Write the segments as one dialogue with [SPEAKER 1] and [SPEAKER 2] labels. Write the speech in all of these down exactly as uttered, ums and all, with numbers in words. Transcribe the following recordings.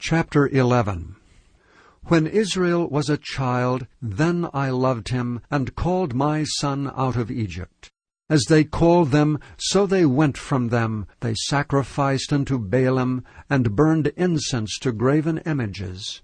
[SPEAKER 1] Chapter eleven. When Israel was a child, then I loved him, and called my son out of Egypt. As they called them, so they went from them. They sacrificed unto Baalim, and burned incense to graven images.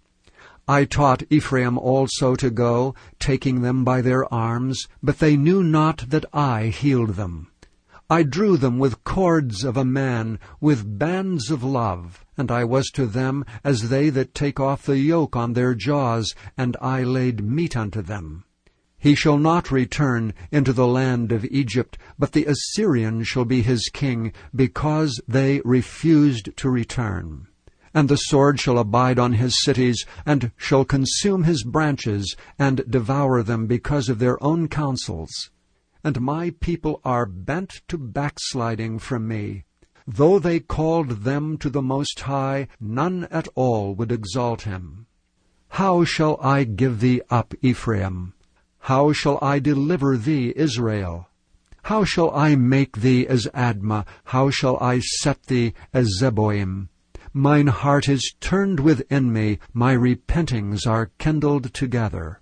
[SPEAKER 1] I taught Ephraim also to go, taking them by their arms, but they knew not that I healed them. I drew them with cords of a man, with bands of love, and I was to them as they that take off the yoke on their jaws, and I laid meat unto them. He shall not return into the land of Egypt, but the Assyrian shall be his king, because they refused to return. And the sword shall abide on his cities, and shall consume his branches, and devour them because of their own counsels. And my people are bent to backsliding from me. Though they called them to the Most High, none at all would exalt him. How shall I give thee up, Ephraim? How shall I deliver thee, Israel? How shall I make thee as Admah? How shall I set thee as Zeboim? Mine heart is turned within me, my repentings are kindled together.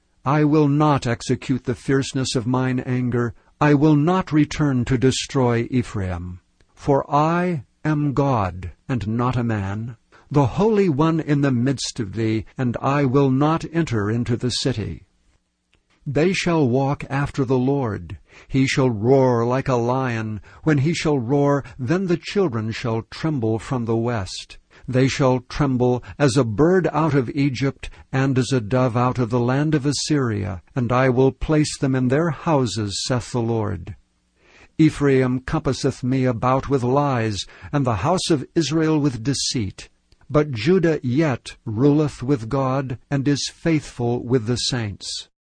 [SPEAKER 1] I will not execute the fierceness of mine anger. I will not return to destroy Ephraim. For I am God, and not a man, the Holy One in the midst of thee, and I will not enter into the city. They shall walk after the Lord. He shall roar like a lion. When he shall roar, then the children shall tremble from the west. They shall tremble as a bird out of Egypt, and as a dove out of the land of Assyria, and I will place them in their houses, saith the Lord. Ephraim compasseth me about with lies, and the house of Israel with deceit. But Judah yet ruleth with God, and is faithful with the saints.